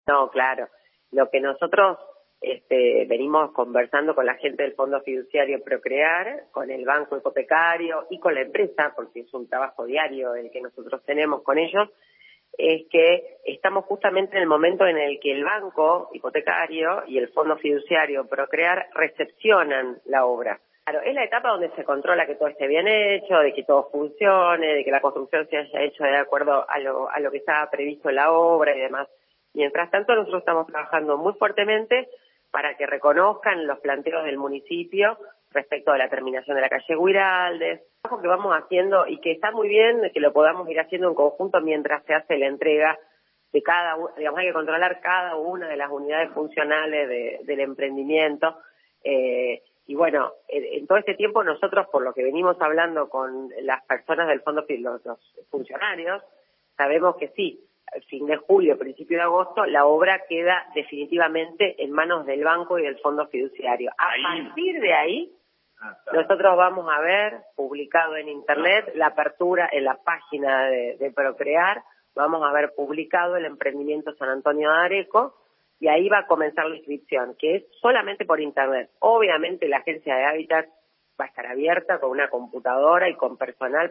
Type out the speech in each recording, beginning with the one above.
No, claro. Lo que nosotros venimos conversando con la gente del Fondo Fiduciario Procrear, con el banco hipotecario y con la empresa, porque es un trabajo diario el que nosotros tenemos con ellos, es que estamos justamente en el momento en el que el banco hipotecario y el Fondo Fiduciario Procrear recepcionan la obra. Claro, es la etapa donde se controla que todo esté bien hecho, de que todo funcione, de que la construcción se haya hecho de acuerdo a lo que estaba previsto en la obra y demás. Mientras tanto, nosotros estamos trabajando muy fuertemente para que reconozcan los planteos del municipio respecto a la terminación de la calle Guiraldes, algo que vamos haciendo y que está muy bien que lo podamos ir haciendo en conjunto mientras se hace la entrega de cada uno, digamos, hay que controlar cada una de las unidades funcionales del emprendimiento. Y bueno, en todo este tiempo nosotros, por lo que venimos hablando con las personas del fondo, los funcionarios, sabemos que sí, fin de julio, principio de agosto, la obra queda definitivamente en manos del banco y del fondo fiduciario. A partir de ahí, nosotros vamos a ver, publicado en internet, la apertura en la página de Procrear, vamos a ver publicado el emprendimiento San Antonio de Areco, y ahí va a comenzar la inscripción, que es solamente por internet. Obviamente la agencia de Hábitat va a estar abierta con una computadora y con personal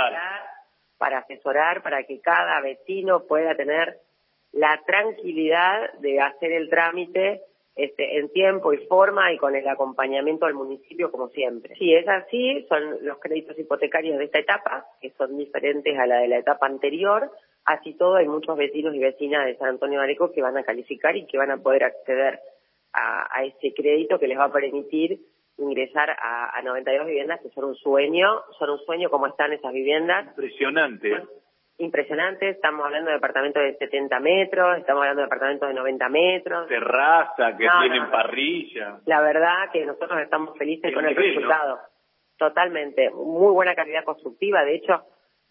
para asesorar, para que cada vecino pueda tener la tranquilidad de hacer el trámite en tiempo y forma y con el acompañamiento del municipio como siempre. Sí, es así, son los créditos hipotecarios de esta etapa, que son diferentes a la de la etapa anterior. Así todo, hay muchos vecinos y vecinas de San Antonio de Areco que van a calificar y que van a poder acceder a ese crédito que les va a permitir ingresar a 92 viviendas que son un sueño como están esas viviendas. Impresionante. Impresionante, estamos hablando de departamentos de 70 metros, estamos hablando de departamentos de 90 metros. Terraza, que tienen parrilla. La verdad que nosotros estamos felices con el resultado. Totalmente, muy buena calidad constructiva, de hecho,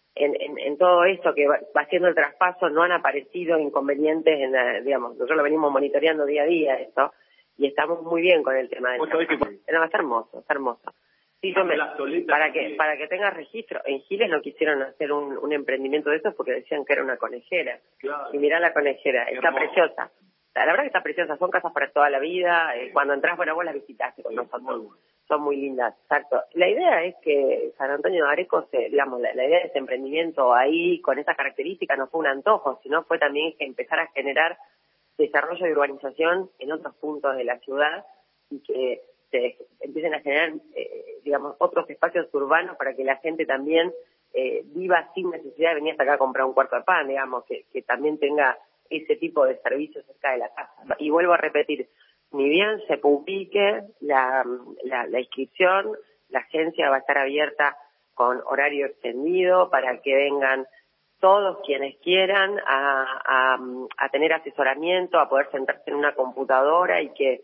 en todo esto que va haciendo el traspaso no han aparecido inconvenientes, digamos, nosotros lo venimos monitoreando día a día esto, y estamos muy bien con el tema del traspaso. No, está hermoso, está hermoso. Sí, para que tengas registro, en Giles no quisieron hacer un emprendimiento de eso porque decían que era una conejera. Claro. Y mirá la conejera, está preciosa. La verdad que está preciosa, son casas para toda la vida. Cuando entras, bueno, vos las visitaste con nosotros. Son muy lindas, exacto. La idea es que San Antonio de Areco, digamos, la idea de ese emprendimiento ahí, con esas características, no fue un antojo, sino fue también que empezar a generar desarrollo y urbanización en otros puntos de la ciudad y que se empiecen a generar, digamos, otros espacios urbanos para que la gente también viva sin necesidad de venir hasta acá a comprar un cuarto de pan, digamos, que también tenga ese tipo de servicios cerca de la casa. Y vuelvo a repetir, ni bien se publique la inscripción, la agencia va a estar abierta con horario extendido para que vengan todos quienes quieran a tener asesoramiento, a poder sentarse en una computadora y que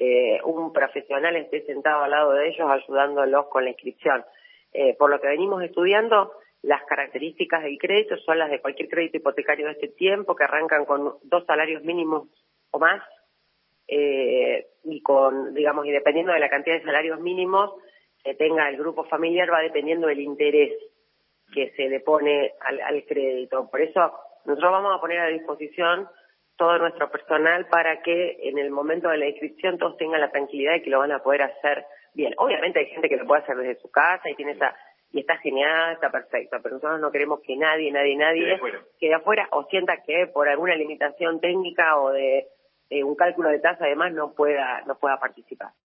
un profesional esté sentado al lado de ellos ayudándolos con la inscripción. Por lo que venimos estudiando, las características del crédito son las de cualquier crédito hipotecario de este tiempo, que arrancan con 2 salarios mínimos o más, y con, digamos, y dependiendo de la cantidad de salarios mínimos que tenga el grupo familiar, va dependiendo del interés que se le pone al crédito. Por eso nosotros vamos a poner a disposición todo nuestro personal para que en el momento de la inscripción todos tengan la tranquilidad de que lo van a poder hacer bien. Obviamente hay gente que lo puede hacer desde su casa y está genial, está perfecto, pero nosotros no queremos que nadie quede afuera o sienta que por alguna limitación técnica o de un cálculo de tasa además no pueda participar.